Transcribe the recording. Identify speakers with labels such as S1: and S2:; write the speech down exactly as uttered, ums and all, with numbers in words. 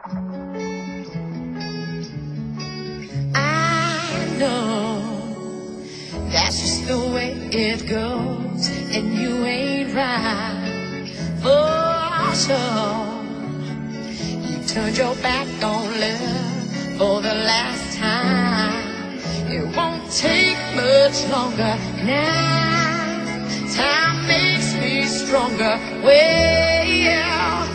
S1: I know that's just the way it goes, and you ain't right for sure. You turned your back on love for the last time. It won't take much longer now. Time makes me stronger. Well,